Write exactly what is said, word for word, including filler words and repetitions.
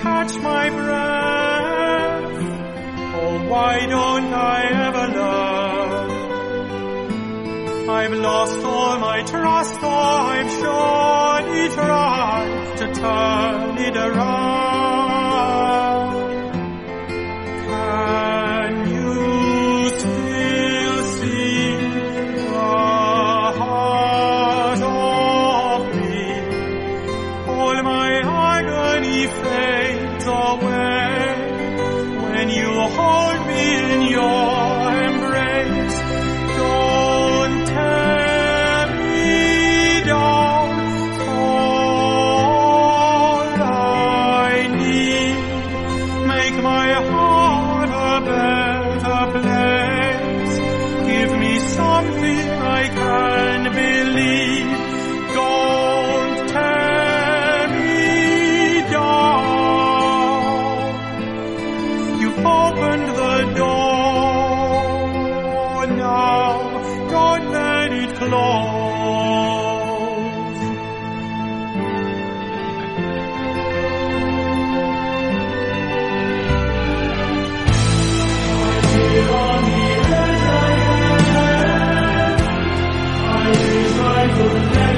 catch my breath. Oh, why don't I ever love? I've lost all my trust, oh, I've surely tried to turn it around. Can you still see the heart of me? All my agony fades away when you hold me in your embrace. Don't tear me down. All I need, make my heart a better place. Give me something I can believe. Don't tear me down. You've opened the door now. Don't let it close. Here on the edge again, I wish I could never